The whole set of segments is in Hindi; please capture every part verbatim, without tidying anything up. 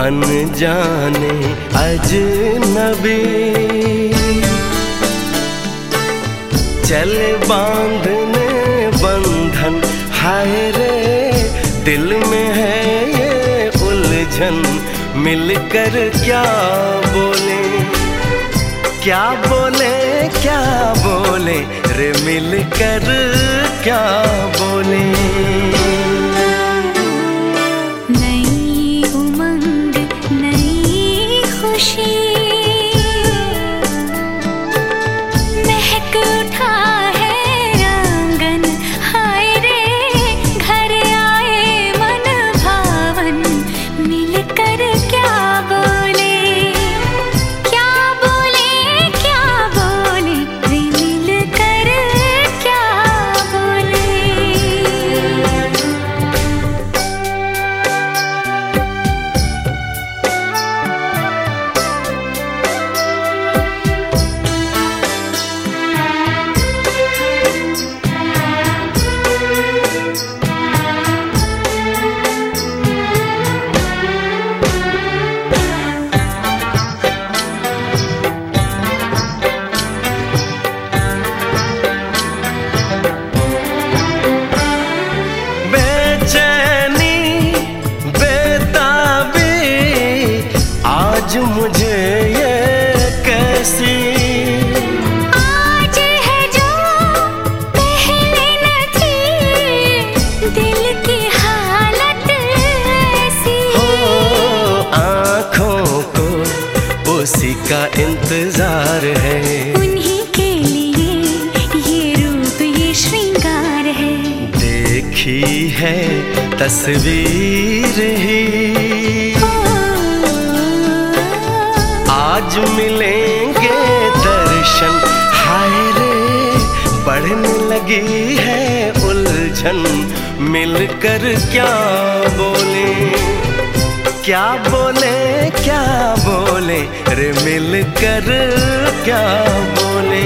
अनजाने अजनबी, चले बांधने बंधन, हाय रे दिल में है ये उलझन, मिलकर क्या बोले, क्या बोले क्या बोले रे मिलकर क्या बोले। नई उमंग नई खुशी, महक उठा है आंगन, हाय रे घर आए मन भावन, मिलकर क्या बोले, क्या बोले क्या बोले रे मिलकर क्या बोले। आज मुझे ये कैसी, आज है जो पहले न थी, दिल की हालत ऐसी, हो आँखों को उसी का इंतजार है, उन्हीं के लिए ये रूप ये श्रृंगार है, देखी है तस्वीर ही, आज मिलेंगे दर्शन, हाय रे बढ़ने लगी है उलझन, मिलकर क्या बोले, क्या बोले क्या बोले रे मिलकर क्या बोले।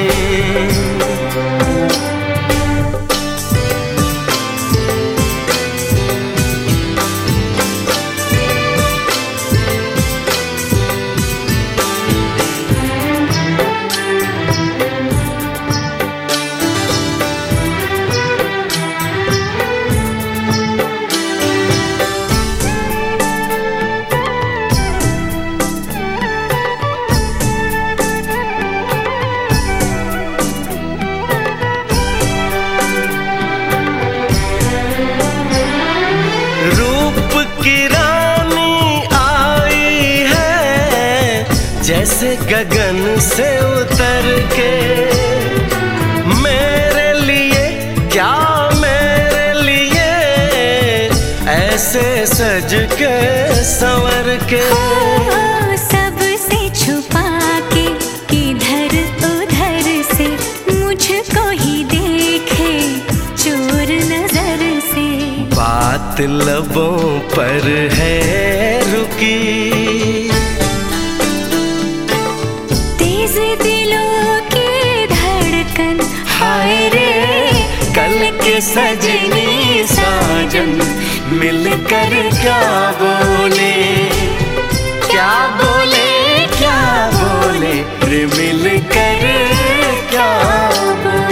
जैसे गगन से उतर के, मेरे लिए क्या मेरे लिए ऐसे सज के संवर के, हो सबसे छुपा के इधर उधर से मुझको ही देखे चोर नजर से, बात लबों पर है रुकी, दिलों की धड़कन, हाय रे कल के सजनी साजन, मिलकर क्या बोले, क्या बोले क्या बोले रे मिलकर क्या बोले।